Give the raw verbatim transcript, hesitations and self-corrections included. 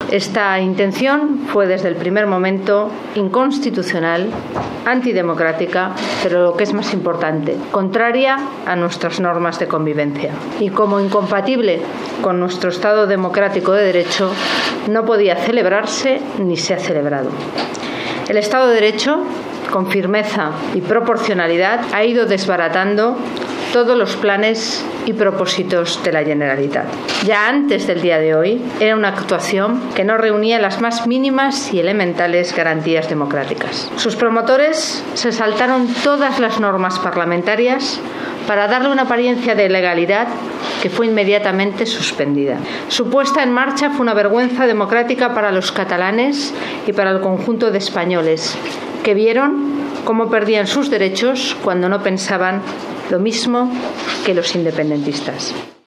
Esta intención fue desde el primer momento inconstitucional, antidemocrática, pero lo que es más importante, contraria a nuestras normas de convivencia. Y como incompatible con nuestro Estado democrático de Derecho, no podía celebrarse ni se ha celebrado. El Estado de Derecho, con firmeza y proporcionalidad, ha ido desbaratando todos los planes y propósitos de la Generalitat. Ya antes del día de hoy, era una actuación que no reunía las más mínimas y elementales garantías democráticas. Sus promotores se saltaron todas las normas parlamentarias para darle una apariencia de legalidad que fue inmediatamente suspendida. Su puesta en marcha fue una vergüenza democrática para los catalanes y para el conjunto de españoles, que vieron cómo perdían sus derechos cuando no pensaban lo mismo que los independentistas.